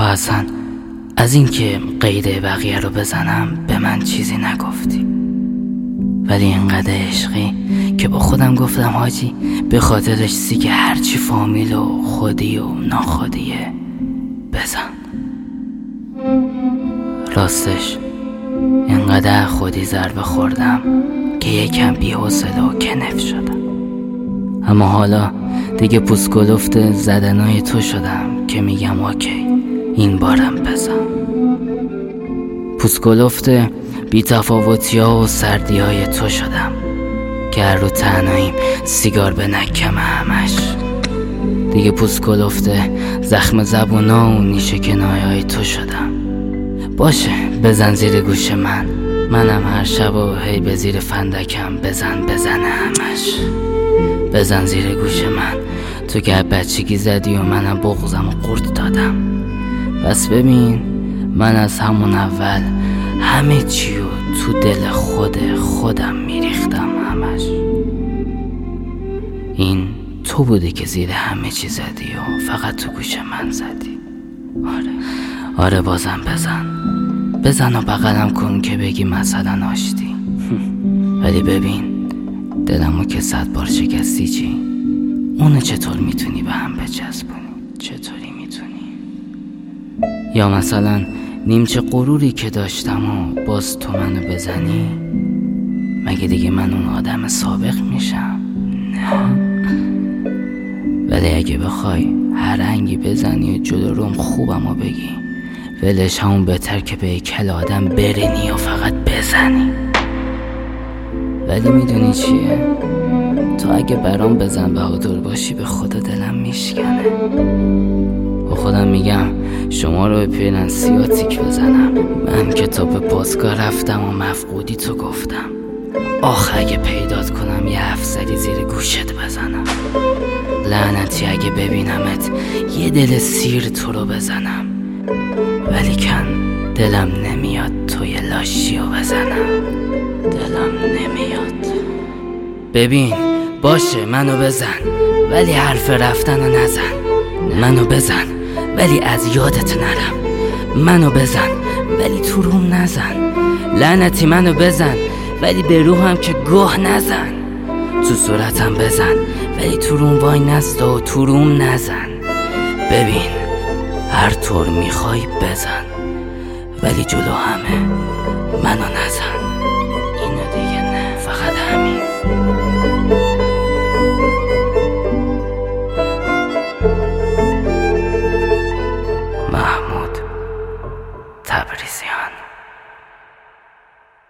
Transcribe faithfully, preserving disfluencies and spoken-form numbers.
اصلا از این که قیده بقیه رو بزنم به من چیزی نگفتی، ولی اینقدر عشقی که با خودم گفتم حاجی به خاطرش سیگه هرچی فامیل و خودی و ناخودیه بزن. راستش اینقدر خودی ضربه خوردم که یکم بی‌حوصله و کنف شدم، اما حالا دیگه پوسکلفت زدنای تو شدم که میگم اوکی این بارم بزن. پوسکلفت بی‌تفاوتی ها و سردی های تو شدم که هر رو تنهاییم سیگار به نکم همش. دیگه پوسکلفت زخم زبونا و نیشه کنایه های تو شدم. باشه بزن زیر گوش من، منم هر شب و هی به زیر فندکم بزن بزن همش. بزن زیر گوش من، تو که بچگی زدی و منم بغضم و قورت دادم. بس ببین من از همون اول همه چیو تو دل خود خودم میریختم همش. این تو بودی که زیر همه چی زدی و فقط تو گوش من زدی. آره آره بازم بزن بزن و بغلم کن که بگی مثلا آشتی. ولی ببین دلمو که صد بار شکستی چی؟ اونو چطور میتونی به هم بچسبونی؟ چطوری میتونی؟ یا مثلا نیمچه غروری که داشتم و باز تو منو بزنی؟ مگه دیگه من اون آدم سابق میشم؟ نه. ولی اگه بخوای هر رنگی بزنی و جلو روم خوبمو بگی، ولش همون بهتر که به کل آدم برینی و فقط بزنی. ولی میدونی چیه؟ تو اگه برام بزن بهادر باشی به خدا دلم میشکنه. با خودم میگم شما رو به پیرن سیاتیک بزنم. من که تا به پاسگاه رفتم و مفقودی تو گفتم. آخه اگه پیدات کنم یه افسری زیر گوشت بزنم. لعنتی اگه ببینمت یه دل سیر تو رو بزنم. ولی کن دلم نمیاد توی لاشی رو بزنم. دلم نمیاد. ببین باشه منو بزن ولی حرف رفتن رو نزن. منو بزن ولی از یادت نرم. منو بزن ولی تو روم نزن. لعنتی منو بزن ولی به روحم که گوه نزن. تو صورتم بزن ولی تو روم وای نستا و تو روم نزن. ببین هر طور میخوای بزن ولی جلو همه منو نزن. اینو دیگه نه، فقط همین. محمود تبریزیان.